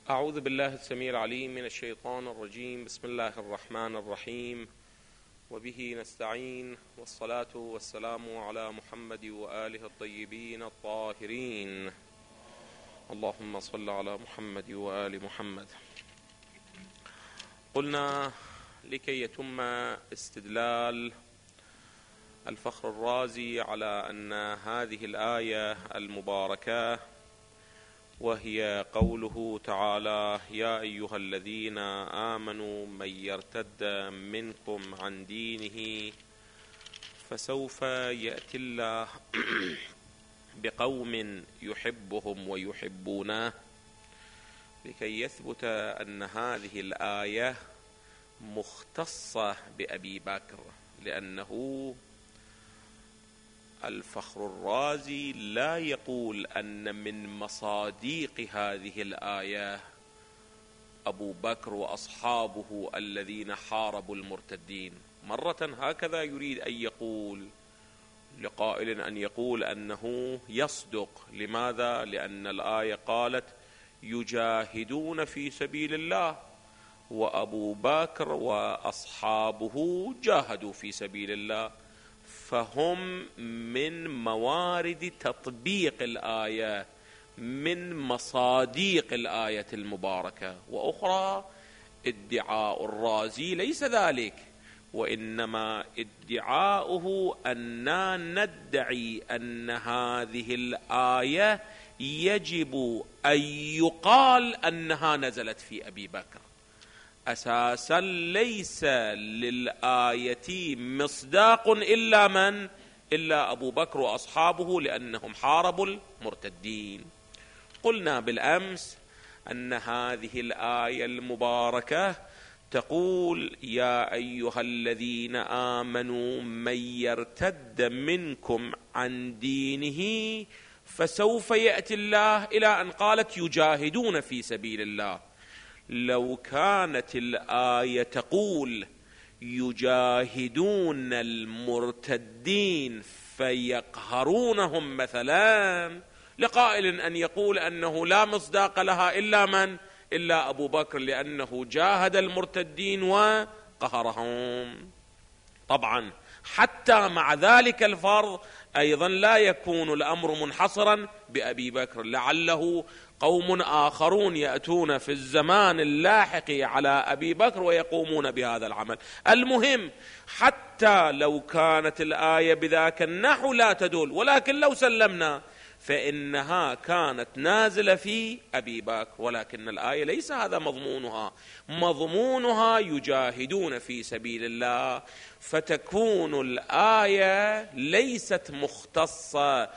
أعوذ بالله السميع العليم من الشيطان الرجيم. بسم الله الرحمن الرحيم، وبه نستعين، والصلاة والسلام على محمد وآله الطيبين الطاهرين. اللهم صل على محمد وآل محمد. قلنا لكي يتم استدلال الفخر الرازي على أن هذه الآية المباركة، وهي قوله تعالى: يا أيها الذين آمنوا من يرتد منكم عن دينه فسوف يأتي الله بقوم يحبهم ويحبونه، لكي يثبت أن هذه الآية مختصة بأبي بكر، لأنه الفخر الرازي لا يقول أن من مصاديق هذه الآية أبو بكر وأصحابه الذين حاربوا المرتدين. مرة هكذا يريد أن يقول لقائل أن يقول أنه يصدق. لماذا؟ لأن الآية قالت يجاهدون في سبيل الله، وأبو بكر وأصحابه جاهدوا في سبيل الله، فهم من موارد تطبيق الآية، من مصاديق الآية المباركة. وأخرى ادعاء الرازي ليس ذلك، وإنما ادعاؤه أننا ندعي أن هذه الآية يجب أن يقال أنها نزلت في أبي بكر. أساسا ليس للآية مصداق إلا من؟ إلا أبو بكر وأصحابه، لأنهم حاربوا المرتدين. قلنا بالأمس أن هذه الآية المباركة تقول: يا أيها الذين آمنوا من يرتد منكم عن دينه فسوف يأتي الله، إلى أن قالت يجاهدون في سبيل الله. لو كانت الآية تقول يجاهدون المرتدين فيقهرونهم مثلا، لقائل أن يقول أنه لا مصداق لها إلا من؟ إلا أبو بكر، لأنه جاهد المرتدين وقهرهم. طبعا حتى مع ذلك الفرض أيضا لا يكون الأمر منحصرا بأبي بكر، لعله قوم آخرون يأتون في الزمان اللاحق على أبي بكر ويقومون بهذا العمل. المهم حتى لو كانت الآية بذاك النحو لا تدل، ولكن لو سلمنا فإنها كانت نازلة في أبي بكر، ولكن الآية ليس هذا مضمونها. مضمونها يجاهدون في سبيل الله، فتكون الآية ليست مختصة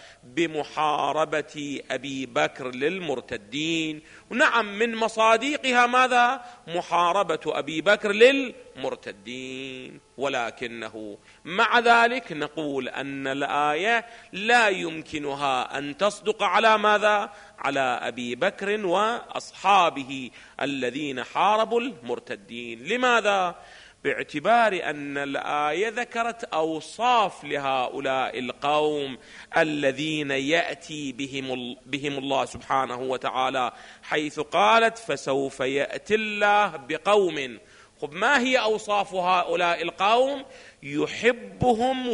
بمحاربة أبي بكر للمرتدين. ونعم من مصاديقها ماذا؟ محاربة أبي بكر للمرتدين، ولكنه مع ذلك نقول أن الآية لا يمكنها أن تصدق على ماذا؟ على أبي بكر وأصحابه الذين حاربوا المرتدين. لماذا؟ باعتبار أن الآية ذكرت أوصاف لهؤلاء القوم الذين يأتي بهم الله سبحانه وتعالى، حيث قالت فسوف يأتي الله بقوم. خب ما هي أوصاف هؤلاء القوم؟ يحبهم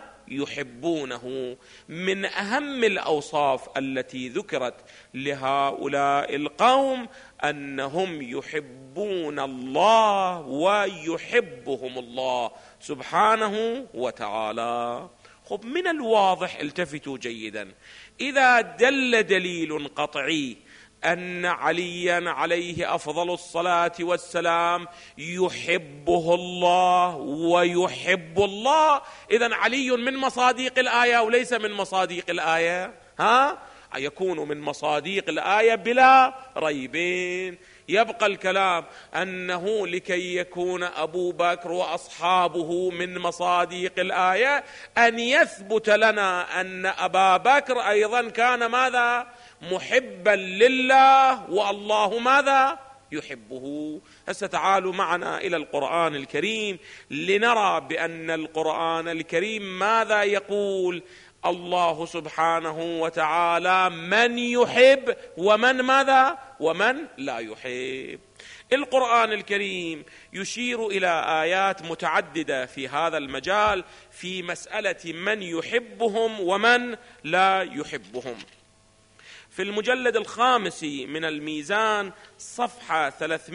ويحبونه. من أهم الأوصاف التي ذكرت لهؤلاء القوم أنهم يحبون الله ويحبهم الله سبحانه وتعالى. خب من الواضح، التفتوا جيدا، إذا دل دليل قطعي أن عليا عليه أفضل الصلاة والسلام يحبه الله ويحب الله، إذن علي من مصاديق الآية وليس من مصاديق الآية. يكون من مصاديق الآية بلا ريبين. يبقى الكلام أنه لكي يكون أبو بكر وأصحابه من مصاديق الآية، أن يثبت لنا أن أبا بكر أيضا كان ماذا؟ محبا لله، والله ماذا؟ يحبه. هسه تعالوا معنا إلى القرآن الكريم لنرى بأن القرآن الكريم ماذا يقول. الله سبحانه وتعالى من يحب ومن ماذا؟ ومن لا يحب. القرآن الكريم يشير إلى آيات متعددة في هذا المجال في مسألة من يحبهم ومن لا يحبهم. في المجلد 5 من الميزان صفحة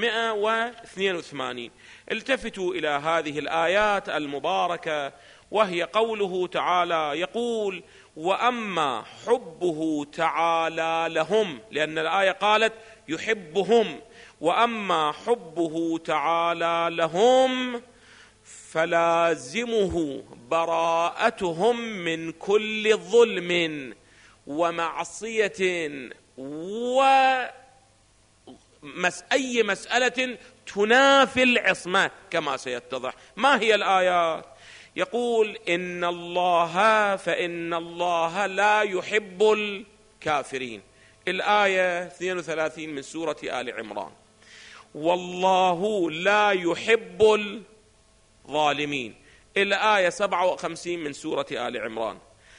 382 التفتوا إلى هذه الآيات المباركة، وهي قوله تعالى يقول: وأما حبه تعالى لهم، لأن الآية قالت يحبهم، وأما حبه تعالى لهم فلازمه براءتهم من كل ظلم ومعصية أي مسألة تنافي العصمة كما سيتضح. ما هي الآيات؟ يقول: إن الله لا يحب الكافرين، الآية 32 من سورة آل عمران. والله لا يحب الظالمين، الآية 57 من سورة آل عمران.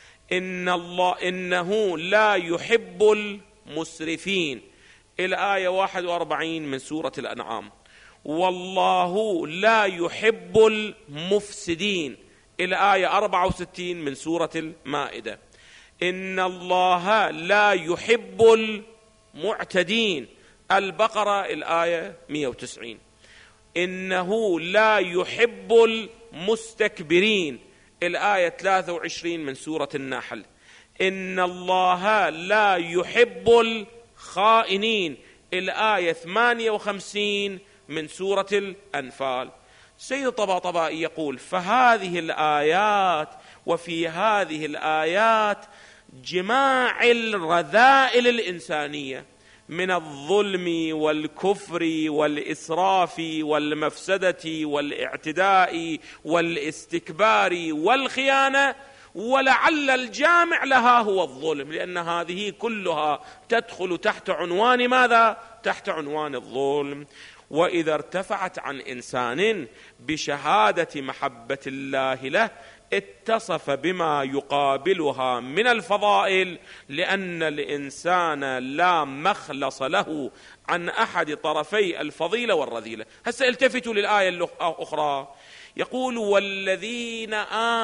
إنه لا يحب المسرفين، الآية 41 من سورة الأنعام. والله لا يحب المفسدين، الآية 64 من سورة المائدة. إن الله لا يحب المعتدين، البقرة الآية 190. إنه لا يحب المستكبرين، الآية 23 من سورة النحل. إن الله لا يحب الخائنين، الآية 58 من سورة الأنفال. سيد الطباطبائي يقول: فهذه الآيات وفي هذه الآيات جماع الرذائل الإنسانية من الظلم والكفر والإسراف والمفسدة والاعتداء والاستكبار والخيانة، ولعل الجامع لها هو الظلم، لأن هذه كلها تدخل تحت عنوان ماذا؟ تحت عنوان الظلم. وإذا ارتفعت عن إنسان بشهادة محبة الله له اتصف بما يقابلها من الفضائل، لأن الإنسان لا مخلص له عن أحد طرفي الفضيلة والرذيلة. هسه التفتوا للآية الأخرى، يقول: والذين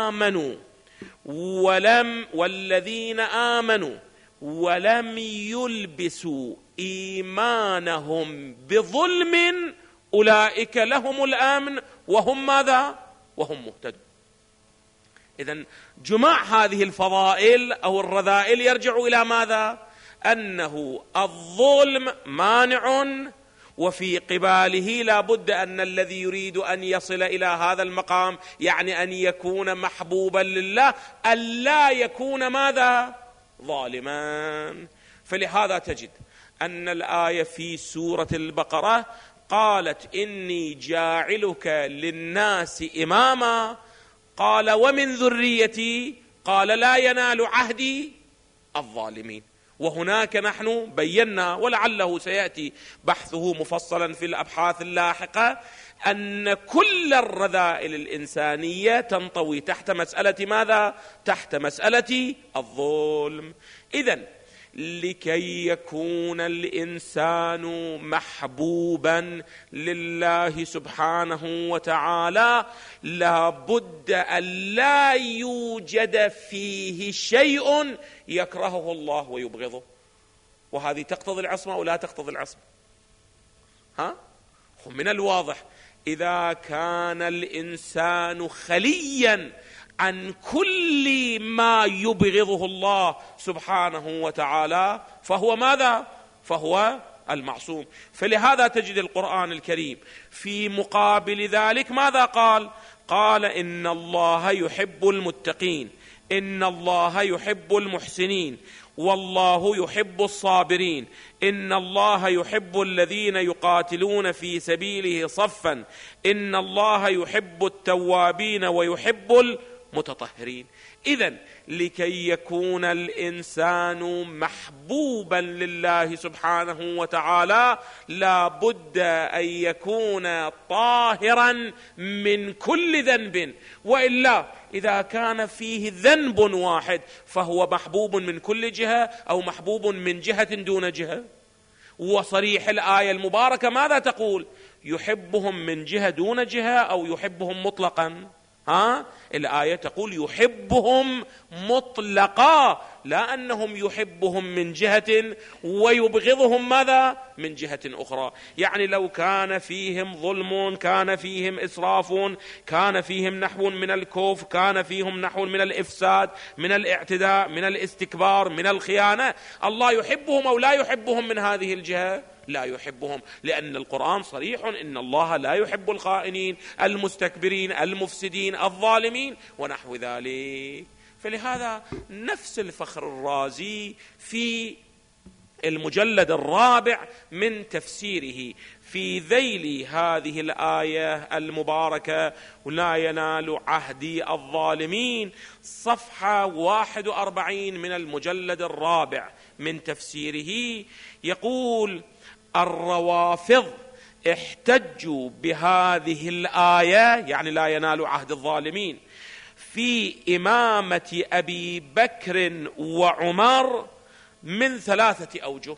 آمنوا ولم يلبسوا إيمانهم بظلم أولئك لهم الأمن وهم ماذا؟ وهم مهتدون. إذن جماع هذه الفضائل أو الرذائل يرجع إلى ماذا؟ أنه الظلم مانع، وفي قباله لا بد أن الذي يريد أن يصل إلى هذا المقام، يعني أن يكون محبوبا لله، ألا يكون ماذا؟ ظالما. فلهذا تجد أن الآية في سورة البقرة قالت: إني جاعلك للناس إماما، قال: ومن ذريتي، قال: لا ينال عهدي الظالمين. وهناك نحن بينا، ولعله سيأتي بحثه مفصلا في الأبحاث اللاحقة، أن كل الرذائل الإنسانية تنطوي تحت مسألة ماذا؟ تحت مسألة الظلم. إذن لكي يكون الإنسان محبوبا لله سبحانه وتعالى لا بد أن لا يوجد فيه شيء يكرهه الله ويبغضه. وهذه تقتضي العصمة أو لا تقتضي العصمة؟ من الواضح إذا كان الإنسان خليا عن كل ما يبغضه الله سبحانه وتعالى فهو ماذا؟ فهو المعصوم. فلهذا تجد القرآن الكريم في مقابل ذلك ماذا قال؟ قال: إن الله يحب المتقين، إن الله يحب المحسنين، والله يحب الصابرين، إن الله يحب الذين يقاتلون في سبيله صفا، إن الله يحب التوابين ويحب المتطهرين. إذن لكي يكون الإنسان محبوبا لله سبحانه وتعالى لا بد أن يكون طاهرا من كل ذنب، وإلا إذا كان فيه ذنب واحد فهو محبوب من كل جهة أو محبوب من جهة دون جهة. وصريح الآية المباركة ماذا تقول؟ يحبهم من جهة دون جهة أو يحبهم مطلقا؟ الآية تقول يحبهم مطلقا، لا أنهم يحبهم من جهة ويبغضهم ماذا؟ من جهة أخرى. يعني لو كان فيهم ظلم، كان فيهم إسراف، كان فيهم نحو من الكفر، كان فيهم نحو من الإفساد، من الاعتداء، من الاستكبار، من الخيانة، الله يحبهم أو لا يحبهم من هذه الجهة؟ لا يحبهم، لأن القرآن صريح إن الله لا يحب الخائنين المستكبرين المفسدين الظالمين ونحو ذلك. فلهذا نفس الفخر الرازي في المجلد الرابع من تفسيره في ذيل هذه الآية المباركة ولا ينال عهدي الظالمين، صفحة 41 من المجلد الرابع من تفسيره، يقول: الروافض احتجوا بهذه الآية، يعني لا ينال عهد الظالمين، في إمامة أبي بكر وعمر من 3 أوجه.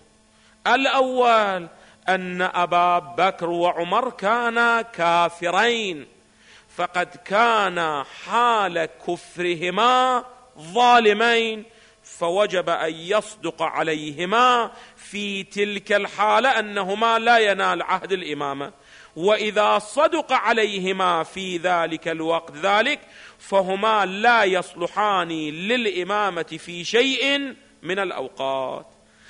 الأول أن أبا بكر وعمر كانا كافرين، فقد كان حال كفرهما ظالمين، فوجب أن يصدق عليهما في تلك الحالة أنهما لا ينال عهد الإمامة، وإذا صدق عليهما في ذلك الوقت ذلك فهما لا يصلحان للإمامة في شيء من الأوقات.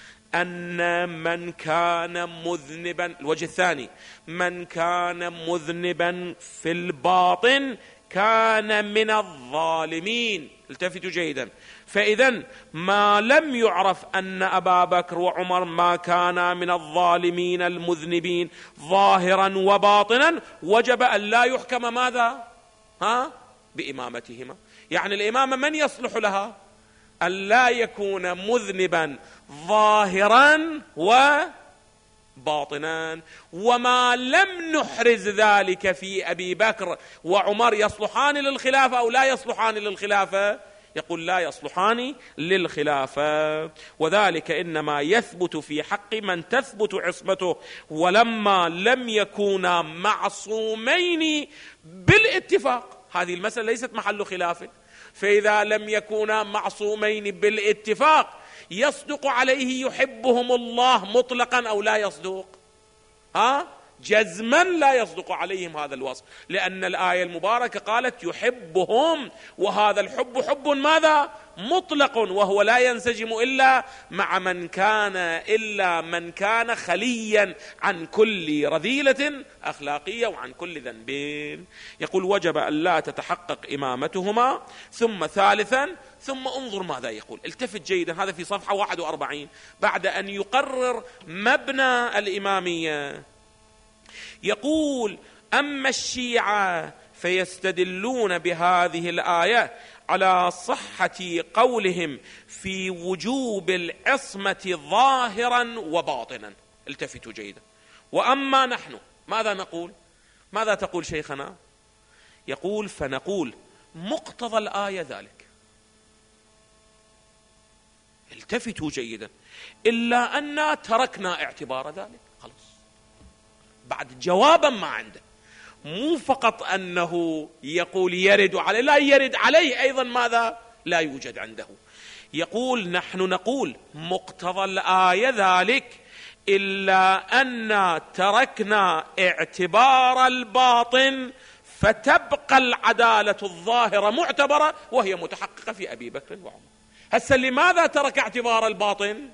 أن من كان مذنبا، الوجه الثاني، من كان مذنبا في الباطن كان من الظالمين. التفتوا جيدا. فإذن ما لم يعرف أن أبا بكر وعمر ما كانا من الظالمين المذنبين ظاهرا وباطنا، وجب أن لا يحكم ماذا؟ بإمامتهما. يعني الإمامة من يصلح لها؟ أن لا يكون مذنبا ظاهرا وباطنا. وما لم نحرز ذلك في أبي بكر وعمر يصلحان للخلافة أو لا يصلحان للخلافة؟ يقول لا يصلحان للخلافة، وذلك إنما يثبت في حق من تثبت عصمته، ولما لم يكونا معصومين بالاتفاق. هذه المسألة ليست محل خلاف. فإذا لم يكونا معصومين بالاتفاق يصدق عليه يحبهم الله مطلقا أو لا يصدق؟ جزما لا يصدق عليهم هذا الوصف، لأن الآية المباركة قالت يحبهم، وهذا الحب حب ماذا؟ مطلق، وهو لا ينسجم إلا مع من كان خليا عن كل رذيلة أخلاقية وعن كل ذنب. يقول وجب أن لا تتحقق إمامتهما. ثم ثالثا، ثم انظر ماذا يقول، التفت جيدا، هذا في صفحة 41 بعد أن يقرر مبنى الإمامية. يقول: أما الشيعة فيستدلون بهذه الآية على صحة قولهم في وجوب العصمة ظاهرا وباطنا. التفتوا جيدا. وأما نحن ماذا نقول؟ ماذا تقول شيخنا؟ يقول: فنقول مقتضى الآية ذلك. التفتوا جيدا. إلا أن تركنا اعتبار ذلك. خلاص، بعد جوابا ما عنده، مو فقط أنه يقول يرد عليه، لا يرد عليه أيضا ماذا؟ لا يوجد عنده. يقول نحن نقول مقتضى الآية ذلك، إلا أن تركنا اعتبار الباطن، فتبقى العدالة الظاهرة معتبرة وهي متحققة في أبي بكر وعمر. هسه لماذا ترك اعتبار الباطن؟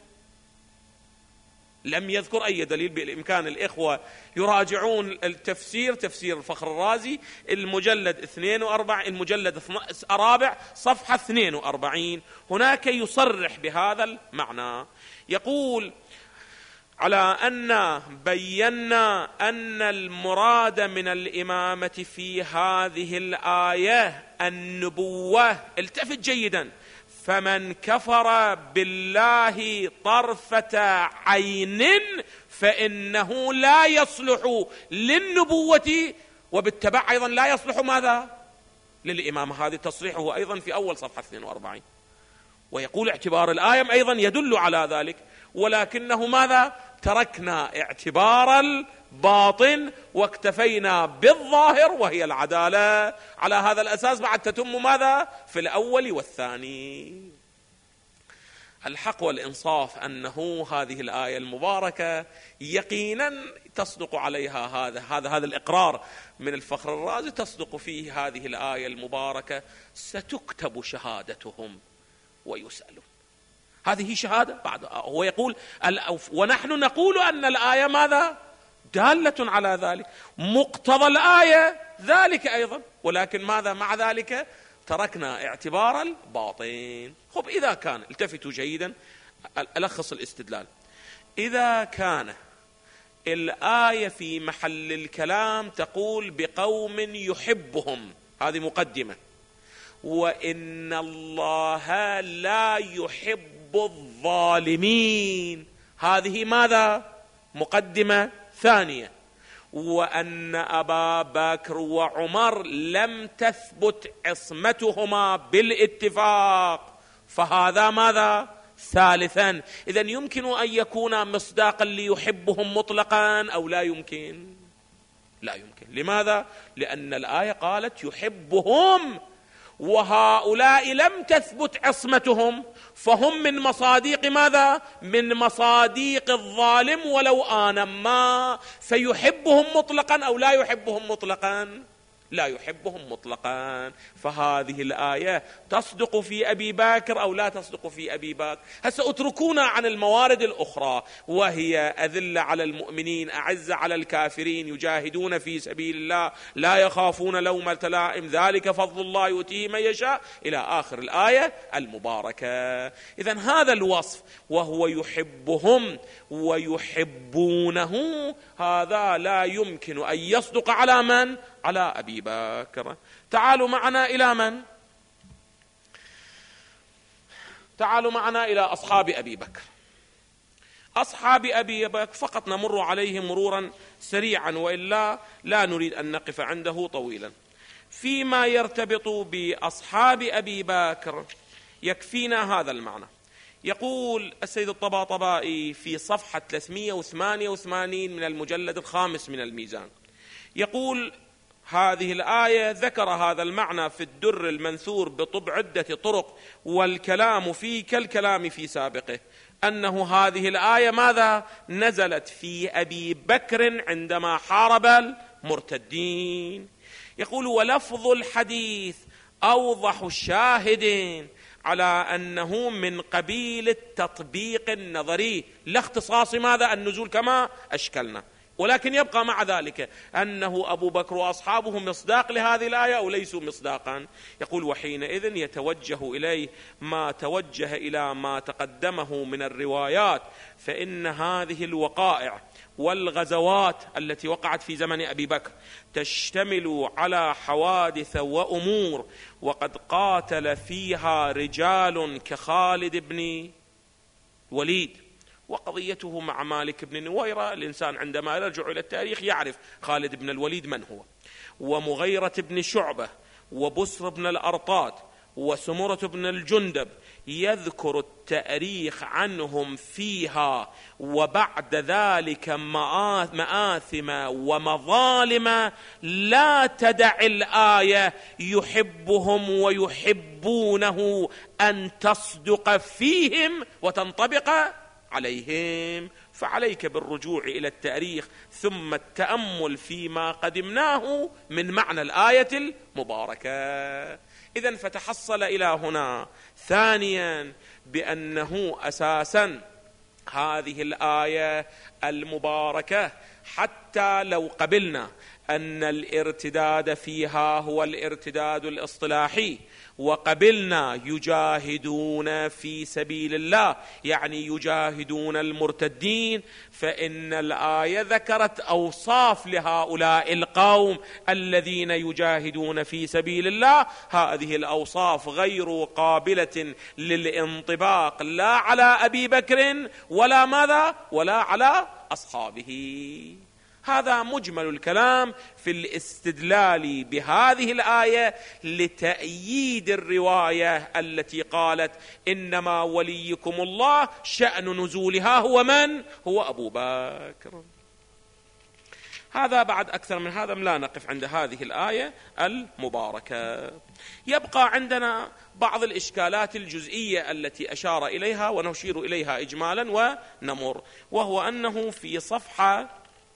لم يذكر أي دليل. بالإمكان الإخوة يراجعون التفسير، تفسير الفخر الرازي، المجلد 42، المجلد الرابع صفحة 42، هناك يصرح بهذا المعنى. يقول: على أن بينا أن المراد من الإمامة في هذه الآية النبوة. التفت جيدا. فمن كفر بالله طرفة عين فإنه لا يصلح للنبوة، وبالتبع أيضا لا يصلح ماذا؟ للإمامة. هذا تصريحه أيضا في أول صفحة 42. ويقول اعتبار الآية أيضا يدل على ذلك، ولكنه ماذا؟ تركنا اعتبار الباطن واكتفينا بالظاهر وهي العدالة. على هذا الأساس بعد تتم ماذا في الأول والثاني. الحق والإنصاف أنه هذه الآية المباركة يقينا تصدق عليها هذا الإقرار من الفخر الرازي، تصدق فيه هذه الآية المباركة: ستكتب شهادتهم ويسألون. هذه شهادة. بعد هو يقول ونحن نقول أن الآية ماذا؟ دالة على ذلك، مقتضى الآية ذلك أيضا، ولكن ماذا مع ذلك؟ تركنا اعتبار الباطن. خب إذا كان، التفتوا جيدا ألخص الاستدلال، إذا كان الآية في محل الكلام تقول بقوم يحبهم، هذه مقدمة، وإن الله لا يحب الظالمين، هذه ماذا؟ مقدمة ثانية. وأن أبا بكر وعمر لم تثبت عصمتهما بالاتفاق، فهذا ماذا؟ ثالثا. إذن يمكن أن يكون مصداقا ليحبهم مطلقا أو لا يمكن؟ لا يمكن. لماذا؟ لأن الآية قالت يحبهم، وهؤلاء لم تثبت عصمتهم، فهم من مصاديق ماذا؟ من مصاديق الظالم ولو آن ما، فيحبهم مطلقا أو لا يحبهم مطلقا؟ لا يحبهم مطلقا. فهذه الآية تصدق في أبي بكر أو لا تصدق في أبي بكر؟ هسه اتركونا عن الموارد الأخرى، وهي أذلة على المؤمنين أعزة على الكافرين، يجاهدون في سبيل الله لا يخافون لومة لائم، ذلك فضل الله يؤتيه من يشاء، إلى آخر الآية المباركة. إذن هذا الوصف وهو يحبهم ويحبونه، هذا لا يمكن أن يصدق على من؟ على أبي بكر. تعالوا معنا إلى من؟ تعالوا معنا إلى أصحاب أبي بكر. أصحاب أبي بكر فقط نمر عليهم مرورا سريعا، وإلا لا نريد أن نقف عنده طويلا. فيما يرتبط بأصحاب أبي بكر يكفينا هذا المعنى. يقول السيد الطباطبائي في صفحة 388 من المجلد الخامس من الميزان، يقول هذه الآية ذكر هذا المعنى في الدر المنثور بطبع عدة طرق، والكلام فيه كالكلام في سابقه، أنه هذه الآية ماذا؟ نزلت في أبي بكر عندما حارب المرتدين. يقول ولفظ الحديث أوضح شاهد على أنه من قبيل التطبيق النظري، لا اختصاص ماذا؟ النزول كما أشكلنا، ولكن يبقى مع ذلك أنه أبو بكر وأصحابه مصداق لهذه الآية أو ليسوا مصداقا. يقول وحينئذ يتوجه إليه ما توجه إلى ما تقدمه من الروايات، فإن هذه الوقائع والغزوات التي وقعت في زمن أبي بكر تشتمل على حوادث وأمور وقد قاتل فيها رجال كخالد بن وليد، وقضيته مع مالك بن نويرة، الإنسان عندما يرجع إلى التاريخ يعرف خالد بن الوليد من هو، ومغيرة بن شعبة، وبسر بن الأرطاد، وسمرة بن الجندب، يذكر التاريخ عنهم فيها، وبعد ذلك مآثم ومظالم لا تدع الآية يحبهم ويحبونه أن تصدق فيهم وتنطبق عليهم. فعليك بالرجوع إلى التاريخ ثم التأمل فيما قدمناه من معنى الآية المباركة. إذن فتحصل إلى هنا ثانيا بأنه أساسا هذه الآية المباركة حتى لو قبلنا أن الارتداد فيها هو الارتداد الاصطلاحي، وقبلنا يجاهدون في سبيل الله يعني يجاهدون المرتدين، فإن الآية ذكرت أوصاف لهؤلاء القوم الذين يجاهدون في سبيل الله. هذه الأوصاف غير قابلة للانطباق لا على أبي بكر ولا ماذا؟ ولا على أصحابه. هذا مجمل الكلام في الاستدلال بهذه الآية لتأييد الرواية التي قالت إنما وليكم الله، شأن نزولها هو من؟ هو أبو بكر. هذا بعد أكثر من هذا لا نقف عند هذه الآية المباركة. يبقى عندنا بعض الإشكالات الجزئية التي أشار إليها ونشير إليها إجمالا ونمر، وهو أنه في صفحة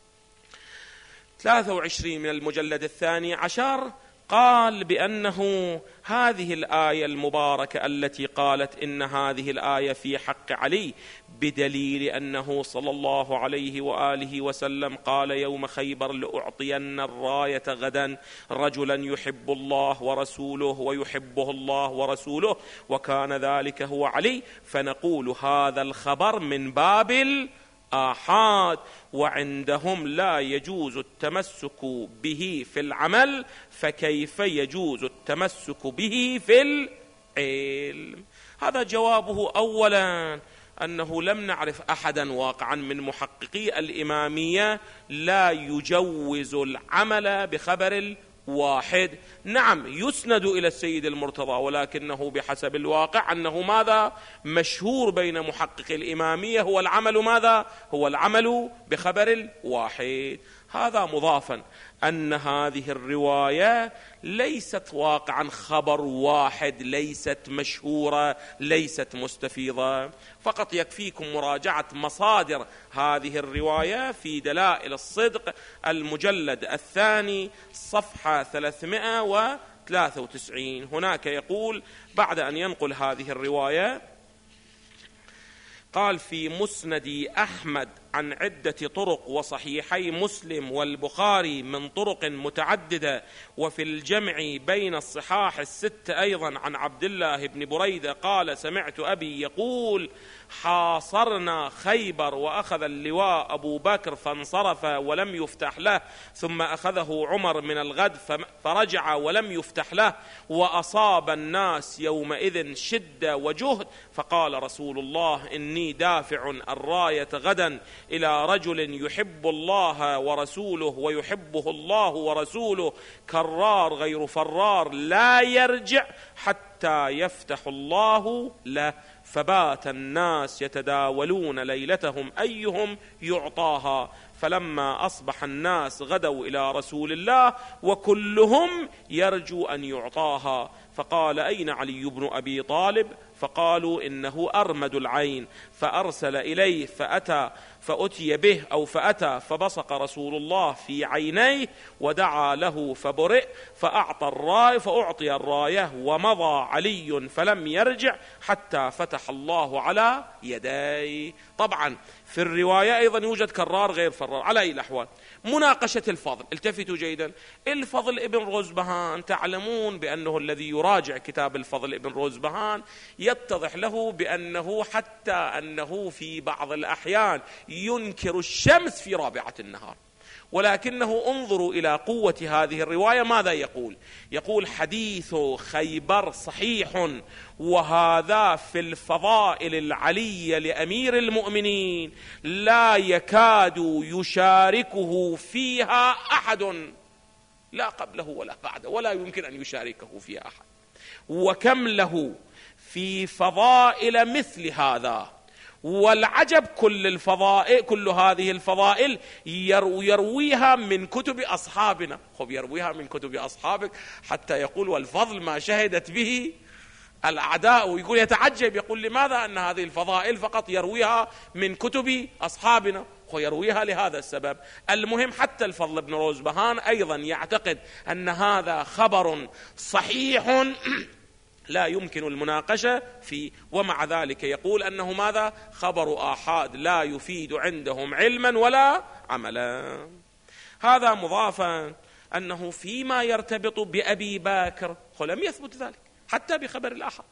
23 من المجلد 12 قال بأنه هذه الآية المباركة التي قالت إن هذه الآية في حق علي بدليل أنه صلى الله عليه وآله وسلم قال يوم خيبر لأعطين الراية غدا رجلا يحب الله ورسوله ويحبه الله ورسوله، وكان ذلك هو علي، فنقول هذا الخبر من باب الآحاد، وعندهم لا يجوز التمسك به في العمل، فكيف يجوز التمسك به في العلم؟ هذا جوابه أولا أنه لم نعرف أحدا واقعا من محققي الإمامية لا يجوز العمل بخبر واحد. نعم يسند إلى السيد المرتضى، ولكنه بحسب الواقع أنه ماذا مشهور بين محقق الإمامية هو العمل ماذا؟ هو العمل بخبر واحد. هذا مضافا أن هذه الرواية ليست واقعا خبر واحد، ليست مشهورة، ليست مستفيضة. فقط يكفيكم مراجعة مصادر هذه الرواية في دلائل الصدق المجلد 2 صفحة 393. هناك يقول بعد أن ينقل هذه الرواية قال في مسند أحمد عن عدة طرق وصحيحي مسلم والبخاري من طرق متعددة، وفي الجمع بين الصحاح الستة أيضا عن عبد الله بن بريدة قال سمعت أبي يقول حاصرنا خيبر وأخذ اللواء أبو بكر فانصرف ولم يفتح له، ثم أخذه عمر من الغد فرجع ولم يفتح له، وأصاب الناس يومئذ شدة وجهد، فقال رسول الله إني دافع الراية غدا إلى رجل يحب الله ورسوله ويحبه الله ورسوله كرار غير فرار لا يرجع حتى يفتح الله له. فبات الناس يتداولون ليلتهم أيهم يعطاها، فلما أصبح الناس غدوا إلى رسول الله وكلهم يرجو أن يعطاها، فقال أين علي بن أبي طالب؟ فقالوا إنه أرمد العين، فأرسل إليه فأتي به أو فأتى فبصق رسول الله في عينيه ودعا له فبرئ، فأعطي الراية ومضى علي فلم يرجع حتى فتح الله على يديه. طبعا في الرواية أيضا يوجد كرار غير فرار. على أي الأحوال مناقشة الفضل، التفتوا جيدا، الفضل ابن روزبهان تعلمون بأنه الذي يراجع كتاب الفضل ابن روزبهان يتضح له بأنه حتى أنه في بعض الأحيان ينكر الشمس في رابعة النهار، ولكنه انظروا إلى قوة هذه الرواية ماذا يقول؟ يقول حديث خيبر صحيح، وهذا في الفضائل العلية لأمير المؤمنين لا يكاد يشاركه فيها أحد، لا قبله ولا بعده، ولا يمكن أن يشاركه فيها أحد. وكم له في فضائل مثل هذا، والعجب كل هذه الفضائل يرويها من كتب أصحابنا. يرويها من كتب أصحابك حتى يقول والفضل ما شهدت به الأعداء، ويقول يتعجب يقول لماذا أن هذه الفضائل فقط يرويها من كتب أصحابنا؟ ويرويها لهذا السبب. المهم حتى الفضل بن روزبهان أيضا يعتقد أن هذا خبر صحيح لا يمكن المناقشة فيه، ومع ذلك يقول أنه ماذا؟ خبر آحاد لا يفيد عندهم علما ولا عملا. هذا مضافا أنه فيما يرتبط بأبي بكر لم يثبت ذلك حتى بخبر الآحاد.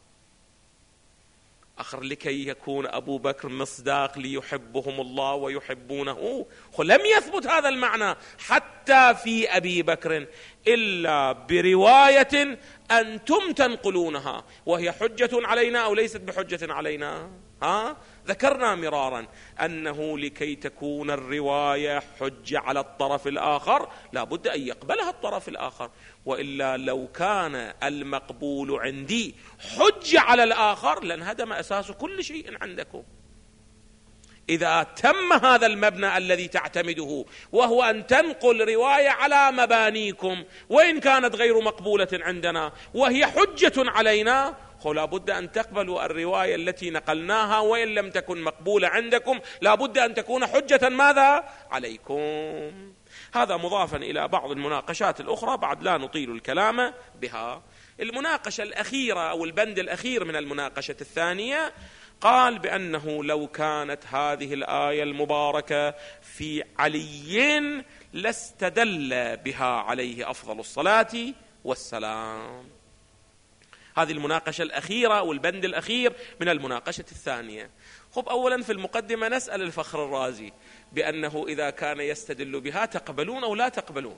آخر لكي يكون أبو بكر مصداق ليحبهم الله ويحبونه، لم يثبت هذا المعنى حتى في أبي بكر إلا برواية أنتم تنقلونها، وهي حجة علينا أو ليست بحجة علينا؟ ذكرنا مرارا أنه لكي تكون الرواية حجة على الطرف الآخر لا بد أن يقبلها الطرف الآخر، وإلا لو كان المقبول عندي حجة على الآخر لانهدم أساس كل شيء عندكم. إذا تم هذا المبنى الذي تعتمده وهو أن تنقل رواية على مبانيكم وإن كانت غير مقبولة عندنا وهي حجة علينا، لا بد أن تقبلوا الرواية التي نقلناها وإن لم تكن مقبولة عندكم لا بد أن تكون حجة ماذا؟ عليكم. هذا مضافا إلى بعض المناقشات الأخرى بعد لا نطيل الكلام بها. المناقشة الأخيرة أو البند الأخير من المناقشة الثانية قال بأنه لو كانت هذه الآية المباركة في علي لاستدل بها عليه أفضل الصلاة والسلام. هذه المناقشة الأخيرة أو البند الأخير من المناقشة الثانية. أولا في المقدمة نسأل الفخر الرازي بأنه إذا كان يستدل بها تقبلون أو لا تقبلون؟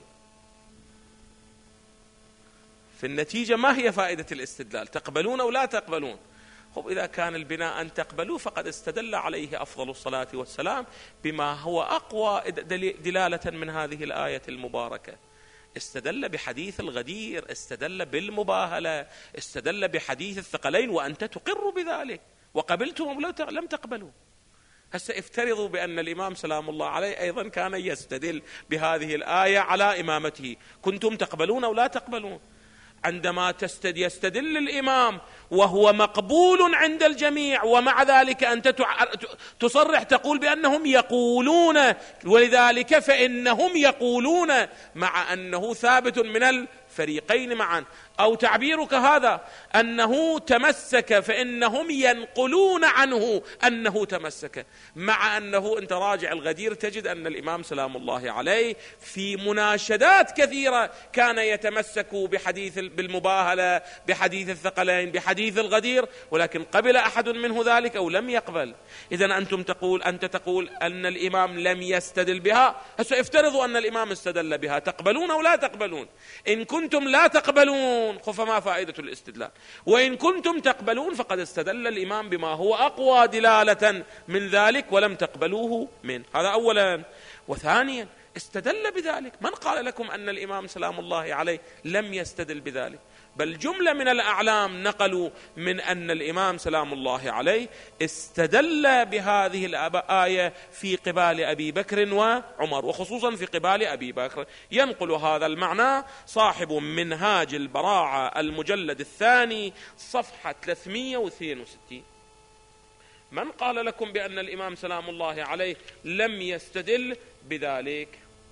في النتيجة ما هي فائدة الاستدلال؟ تقبلون أو لا تقبلون؟ إذا كان البناء أن تقبلوا فقد استدل عليه أفضل الصلاة والسلام بما هو أقوى دلالة من هذه الآية المباركة. استدل بحديث الغدير، استدل بالمباهلة، استدل بحديث الثقلين، وأنت تقر بذلك وقبلتم لم تقبلوا. هسه افترضوا بأن الإمام سلام الله عليه أيضا كان يستدل بهذه الآية على إمامته، كنتم تقبلون أو لا تقبلون؟ عندما يستدل الإمام وهو مقبول عند الجميع ومع ذلك أنت تصرح تقول بأنهم يقولون، ولذلك فإنهم يقولون مع أنه ثابت من الفريقين معا، أو تعبيرك هذا أنه تمسك فإنهم ينقلون عنه أنه تمسك، مع أنه أنت راجع الغدير تجد أن الإمام سلام الله عليه في مناشدات كثيرة كان يتمسك بحديث بالمباهلة، بحديث الثقلين، بحديث الغدير، ولكن قبل أحد منه ذلك أو لم يقبل؟ إذن أنت تقول أن الإمام لم يستدل بها. هسه افترضوا أن الإمام استدل بها، تقبلون أو لا تقبلون؟ إن كنتم لا تقبلون فما فائدة الاستدلال؟ وإن كنتم تقبلون فقد استدل الإمام بما هو أقوى دلالة من ذلك ولم تقبلوه منه. هذا أولا. وثانيا استدل بذلك، من قال لكم أن الإمام سلام الله عليه لم يستدل بذلك؟ بل جملة من الأعلام نقلوا من أن الإمام سلام الله عليه استدل بهذه الآية في قبال أبي بكر وعمر، وخصوصا في قبال أبي بكر. ينقل هذا المعنى صاحب منهاج البراعة المجلد الثاني صفحة 362. من قال لكم بأن الإمام سلام الله عليه لم يستدل بذلك؟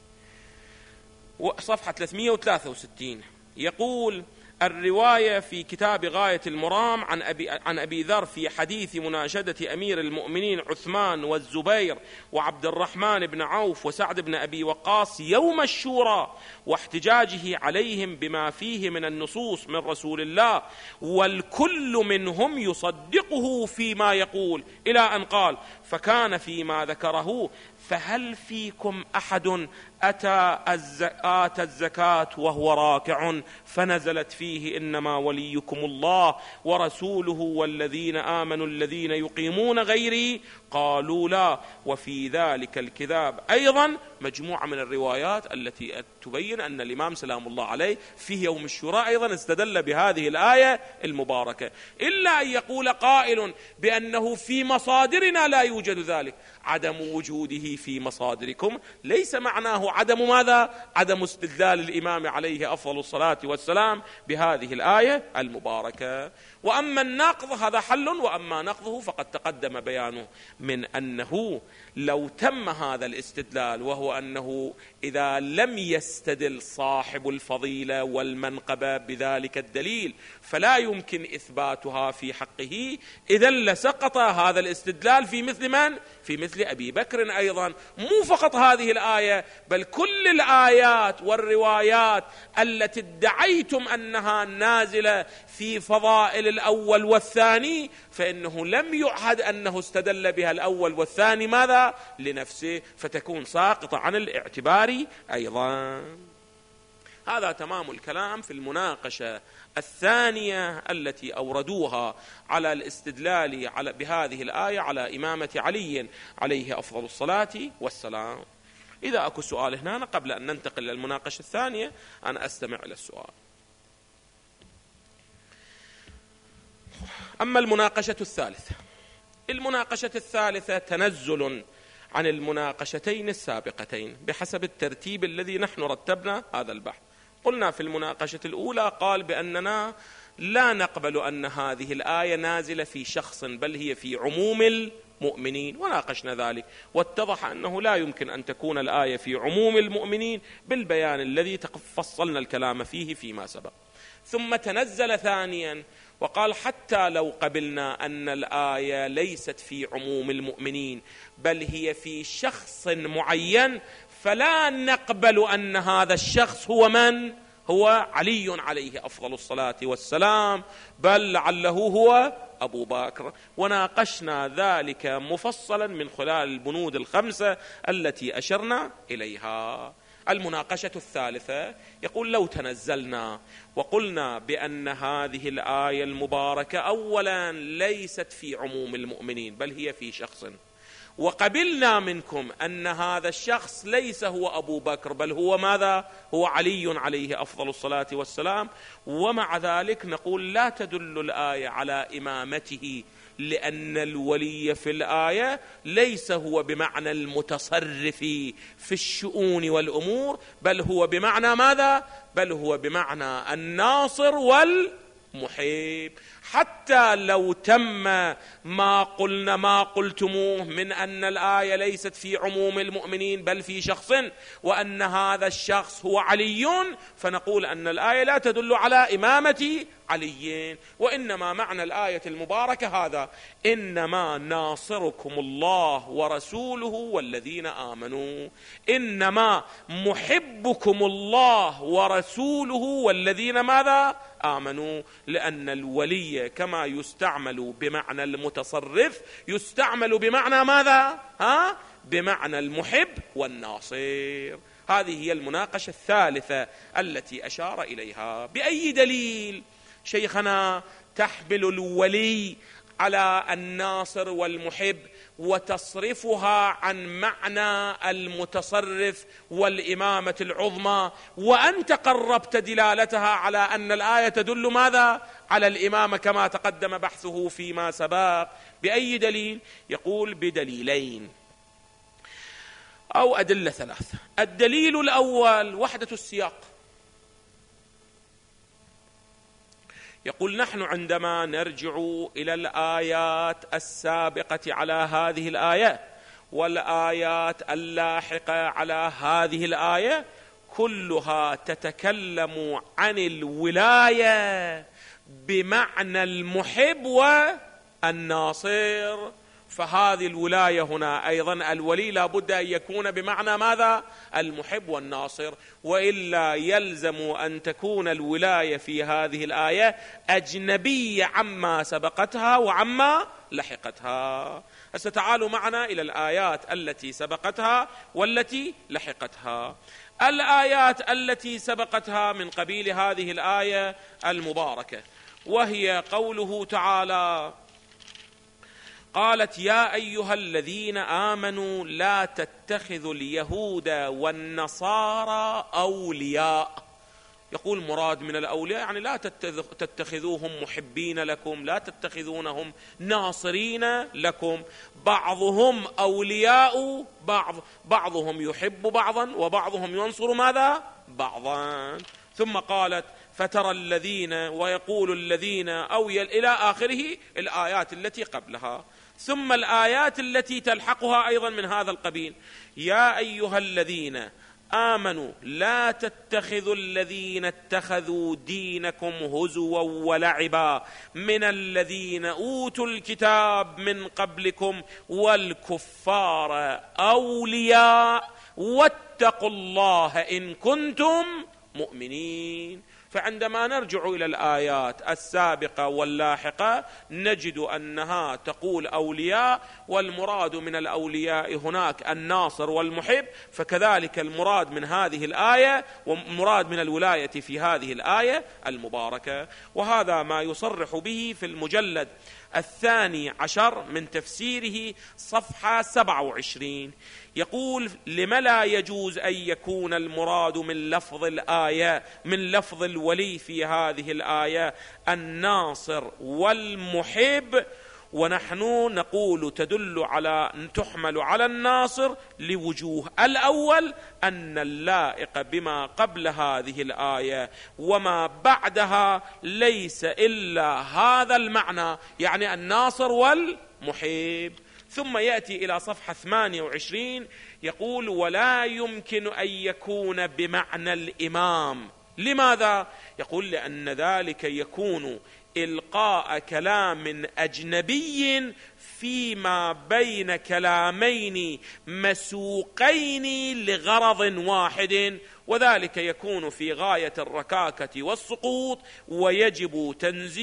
صفحة 363 يقول: الرواية في كتاب غاية المرام عن أبي ذر في حديث مناشدة أمير المؤمنين عثمان والزبير وعبد الرحمن بن عوف وسعد بن أبي وقاص يوم الشورى، واحتجاجه عليهم بما فيه من النصوص من رسول الله، والكل منهم يصدقه فيما يقول، إلى أن قال: فكان فيما ذكره: فهل فيكم أحد أتى الزكاة وهو راكع فنزلت فيه: إنما وليكم الله ورسوله والذين آمنوا الذين يقيمون غيري؟ قالوا لا. وفي ذلك الكتاب أيضا مجموعة من الروايات التي تبين أن الإمام سلام الله عليه في يوم الشورى أيضا استدل بهذه الآية المباركة، إلا أن يقول قائل بأنه في مصادرنا لا يوجد ذلك. عدم وجوده في مصادركم ليس معناه عدم ماذا؟ عدم استدلال الإمام عليه أفضل الصلاة والسلام بهذه الآية المباركة. وأما النقض هذا حل، وأما نقضه فقد تقدم بيانه من أنه لو تم هذا الاستدلال، وهو أنه إذا لم يستدل صاحب الفضيلة والمنقبة بذلك الدليل فلا يمكن إثباتها في حقه، إذن لسقط هذا الاستدلال في مثل من؟ في مثل أبي بكر أيضا. مو فقط هذه الآية، بل كل الآيات والروايات التي ادعيتم أنها نازلة في فضائل الأول والثاني، فإنه لم يعهد أنه استدل بها الأول والثاني ماذا؟ لنفسه، فتكون ساقطة عن الاعتبار أيضا. هذا تمام الكلام في المناقشة الثانية التي أوردوها على الاستدلال بهذه الآية على إمامة علي عليه أفضل الصلاة والسلام. إذا أكو سؤال هنا قبل أن ننتقل للمناقشة الثانية أنا أستمع إلى السؤال. أما المناقشة الثالثة، المناقشة الثالثة تنزل عن المناقشتين السابقتين بحسب الترتيب الذي نحن رتبنا هذا البحث. قلنا في المناقشة الأولى قال بأننا لا نقبل أن هذه الآية نازلة في شخص بل هي في عموم المؤمنين، وناقشنا ذلك واتضح أنه لا يمكن أن تكون الآية في عموم المؤمنين بالبيان الذي فصلنا الكلام فيه فيما سبق. ثم تنزل ثانيا وقال حتى لو قبلنا أن الآية ليست في عموم المؤمنين بل هي في شخص معين، فلا نقبل أن هذا الشخص هو من؟ هو علي عليه أفضل الصلاة والسلام، بل لعله هو أبو بكر. وناقشنا ذلك مفصلا من خلال البنود الخمسة التي أشرنا إليها. المناقشة الثالثة يقول لو تنزلنا وقلنا بأن هذه الآية المباركة أولا ليست في عموم المؤمنين بل هي في شخص، وقبلنا منكم أن هذا الشخص ليس هو أبو بكر بل هو ماذا؟ هو علي عليه أفضل الصلاة والسلام، ومع ذلك نقول لا تدل الآية على إمامته، لأن الولي في الآية ليس هو بمعنى المتصرف في الشؤون والأمور بل هو بمعنى ماذا؟ بل هو بمعنى الناصر والمحب. حتى لو تم ما قلتموه من أن الآية ليست في عموم المؤمنين بل في شخص وأن هذا الشخص هو علي، فنقول أن الآية لا تدل على إمامة علي، وإنما معنى الآية المباركة هذا: إنما ناصركم الله ورسوله والذين آمنوا. إنما محبكم الله ورسوله والذين ماذا؟ آمنوا. لأن الولي كما يستعمل بمعنى المتصرف يستعمل بمعنى ماذا؟ بمعنى المحب والناصر. هذه هي المناقشة الثالثة التي أشار إليها. بأي دليل شيخنا تحمل الولي على الناصر والمحب وتصرفها عن معنى المتصرف والإمامة العظمى، وأنت قربت دلالتها على أن الآية تدل ماذا؟ على الإمامة كما تقدم بحثه فيما سبق. بأي دليل؟ يقول بدليلين أو أدلة ثلاثة. الدليل الأول وحدة السياق. يقول نحن عندما نرجع إلى الآيات السابقة على هذه الآية والآيات اللاحقة على هذه الآية كلها تتكلم عن الولاية بمعنى المحب والناصر. فهذه الولاية هنا أيضا الولي لا بد أن يكون بمعنى ماذا؟ المحب والناصر، وإلا يلزم أن تكون الولاية في هذه الآية أجنبية عما سبقتها وعما لحقتها. ستعالوا معنا إلى الآيات التي سبقتها والتي لحقتها. الآيات التي سبقتها من قبيل هذه الآية المباركة، وهي قوله تعالى: قالت يا أيها الذين آمنوا لا تتخذوا اليهود والنصارى أولياء. يقول مراد من الأولياء يعني لا تتخذوهم محبين لكم، لا تتخذونهم ناصرين لكم، بعضهم أولياء بعض، بعضهم يحب بعضا وبعضهم ينصر ماذا؟ بعضا. ثم قالت فترى الذين ويقول الذين أو إلى آخره الآيات التي قبلها. ثم الآيات التي تلحقها أيضا من هذا القبيل: يا أيها الذين آمنوا لا تتخذوا الذين اتخذوا دينكم هزوا ولعبا من الذين أوتوا الكتاب من قبلكم والكفار أولياء واتقوا الله إن كنتم مؤمنين. فعندما نرجع إلى الآيات السابقة واللاحقة نجد أنها تقول أولياء، والمراد من الأولياء هناك الناصر والمحب، فكذلك المراد من هذه الآية ومراد من الولاية في هذه الآية المباركة. وهذا ما يصرح به في المجلد 12 من تفسيره صفحة 27. يقول: لم لا يجوز أن يكون المراد من لفظ الآية من لفظ الولي في هذه الآية الناصر والمحب، ونحن نقول تحمل على الناصر لوجوه. الأول أن اللائق بما قبل هذه الآية وما بعدها ليس إلا هذا المعنى، يعني الناصر والمحب. ثم يأتي إلى صفحة 28 يقول: ولا يمكن أن يكون بمعنى الإمام. لماذا؟ يقول: لأن ذلك يكون إلقاء كلام أجنبي فيما بين كلامين مسوقين لغرض واحد، وذلك يكون في غاية الركاكة والسقوط، ويجب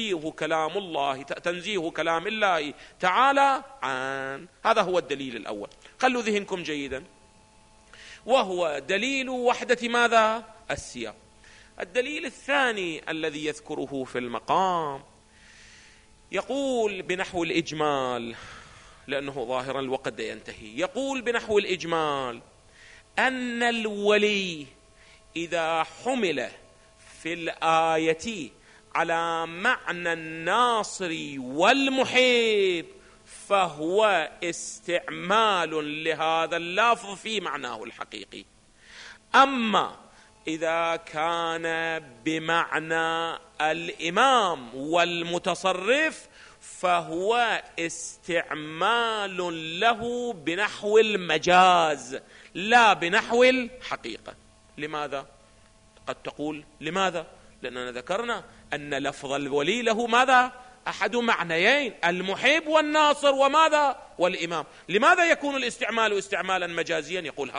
تنزيه كلام الله تعالى عن. هذا هو الدليل الأول، خلوا ذهنكم جيدا، وهو دليل وحدة ماذا؟ السياق. الدليل الثاني الذي يذكره في المقام يقول بنحو الإجمال، لأنه ظاهرا الوقت ينتهي، يقول بنحو الإجمال أن الولي إذا حمل في الآية على معنى الناصر والمحب فهو استعمال لهذا اللفظ في معناه الحقيقي. أما إذا كان بمعنى الإمام والمتصرف فهو استعمال له بنحو المجاز لا بنحو الحقيقة. لماذا؟ قد تقول لماذا؟ لأننا ذكرنا أن لفظ الولي له ماذا؟ أحد معنيين، المحب والناصر وماذا؟ والإمام. لماذا يكون الاستعمال استعمالا مجازيا؟ يقول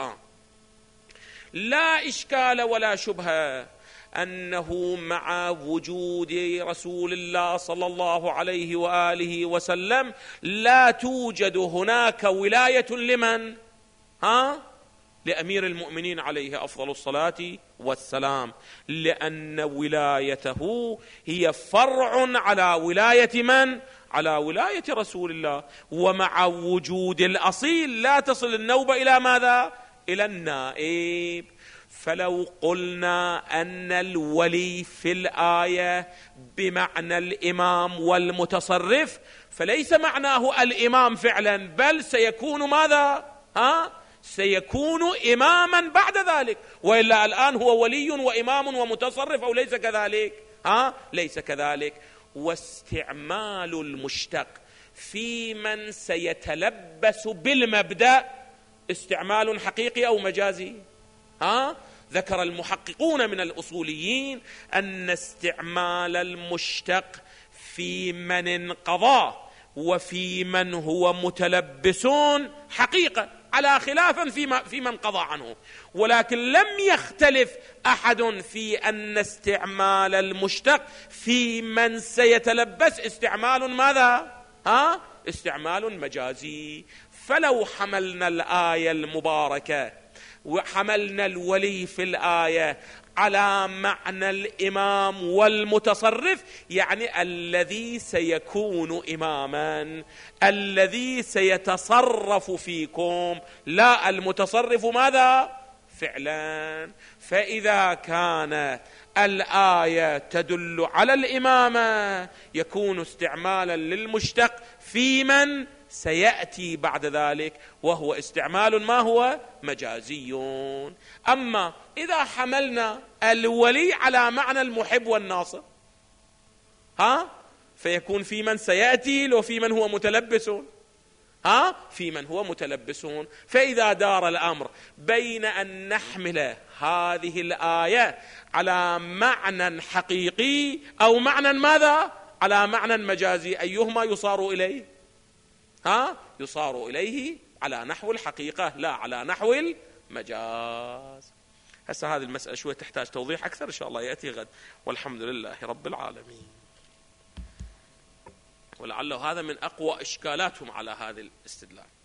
لا إشكال ولا شبهة أنه مع وجود رسول الله صلى الله عليه وآله وسلم لا توجد هناك ولاية لمن؟ لأمير المؤمنين عليه أفضل الصلاة والسلام، لأن ولايته هي فرع على ولاية من؟ على ولاية رسول الله. ومع وجود الأصيل لا تصل النوبة إلى ماذا؟ إلى النائب. فلو قلنا أن الولي في الآية بمعنى الإمام والمتصرف فليس معناه الإمام فعلا، بل سيكون ماذا؟ سيكون إماما بعد ذلك، وإلا الآن هو ولي وإمام ومتصرف، أو ليس كذلك؟ ليس كذلك. واستعمال المشتق في من سيتلبس بالمبدأ استعمال حقيقي أو مجازي؟ ذكر المحققون من الأصوليين أن استعمال المشتق في من انقضى وفي من هو متلبسون حقيقة، على خلاف في من قضى عنه، ولكن لم يختلف أحد في أن استعمال المشتق في من سيتلبس استعمال ماذا؟ استعمال مجازي. فلو حملنا الآية المباركة وحملنا الولي في الآية على معنى الإمام والمتصرف، يعني الذي سيكون إماما، الذي سيتصرف فيكم، لا المتصرف ماذا؟ فعلا. فإذا كان الآية تدل على الإمامة يكون استعمالا للمشتق في من سيأتي بعد ذلك، وهو استعمال ما هو مجازي. أما إذا حملنا الولي على معنى المحب والناصر فيكون في من سيأتي لو في من هو متلبسون، في من هو متلبسون. فإذا دار الأمر بين أن نحمل هذه الآية على معنى حقيقي أو معنى ماذا؟ على معنى مجازي، أيهما يصار إليه؟ يصار إليه على نحو الحقيقة لا على نحو المجاز. هسه هذه المسألة شوي تحتاج توضيح أكثر، إن شاء الله يأتي غد، والحمد لله رب العالمين. ولعله هذا من أقوى إشكالاتهم على هذا الاستدلال.